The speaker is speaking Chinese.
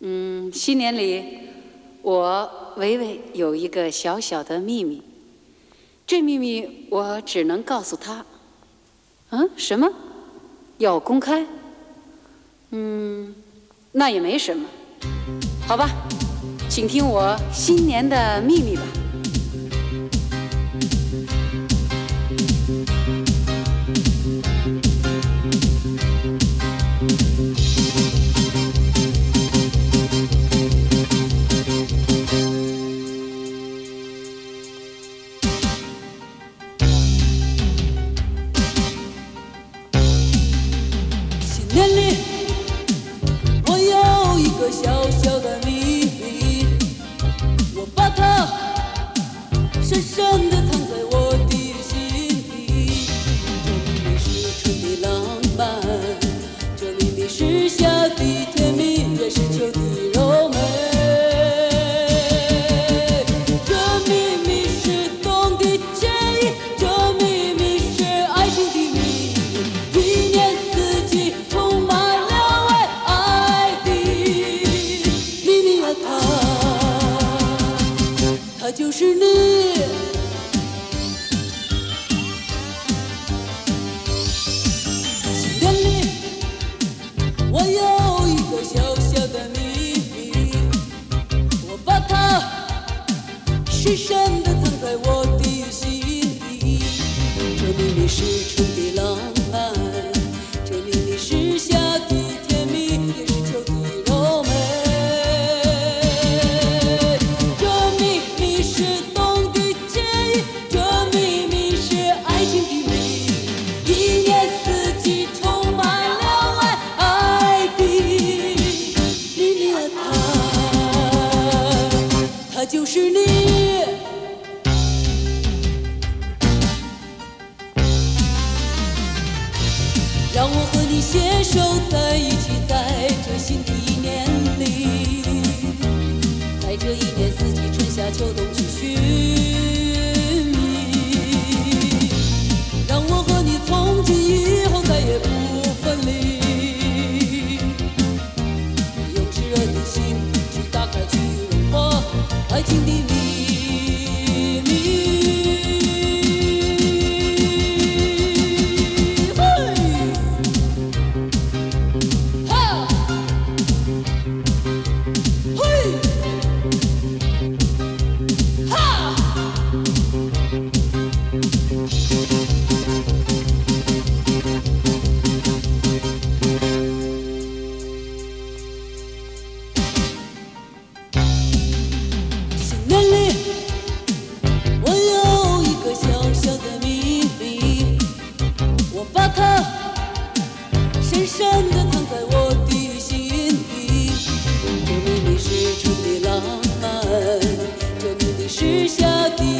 新年里，我维维有一个小小的秘密，这秘密我只能告诉他。什么？要公开？那也没什么。好吧，请听我新年的秘密吧。 小小的秘密，我把它深深地藏在我的心里。这秘密是春的浪漫，这秘密是夏的甜蜜，也是秋的柔美。这秘密是冬的惬意，这秘密是爱情的秘密，一年四季充满了爱的秘密啊，它就是你。新年里，我有一个小小的秘密，我把它深深地藏在我的心里。这秘密是春的浪漫，这秘密是夏的甜蜜，也是秋的柔美。这秘密是冬的惬意，这秘密是爱情的秘密，一年四季充满了爱的秘密啊，它就是你。让我和你携手在一起，在这新的一年里，在这一年四季春夏秋冬去寻觅。让我和你从今以后再也不分离，用炙热的心去打开，去融化爱情的秘密。深深地藏在我的心里，这秘密是春的浪漫，这秘密是夏的